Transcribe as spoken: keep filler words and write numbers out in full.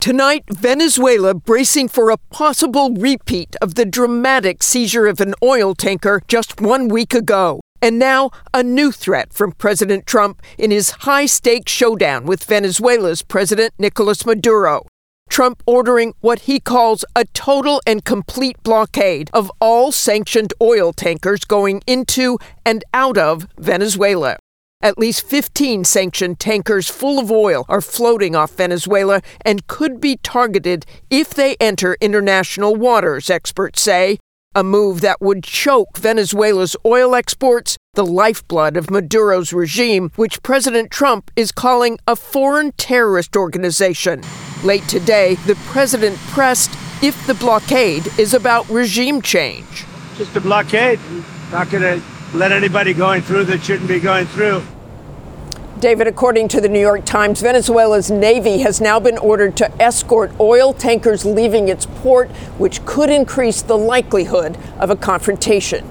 Tonight, Venezuela bracing for a possible repeat of the dramatic seizure of an oil tanker just one week ago. And now, a new threat from President Trump in his high-stakes showdown with Venezuela's President Nicolas Maduro. Trump ordering what he calls a total and complete blockade of all sanctioned oil tankers going into and out of Venezuela. At least fifteen sanctioned tankers full of oil are floating off Venezuela and could be targeted if they enter international waters, experts say. A move that would choke Venezuela's oil exports, the lifeblood of Maduro's regime, which President Trump is calling a foreign terrorist organization. Late today, the president pressed if the blockade is about regime change. Just a blockade. Not going to let anybody going through that shouldn't be going through. David, according to the New York Times, Venezuela's Navy has now been ordered to escort oil tankers leaving its port, which could increase the likelihood of a confrontation.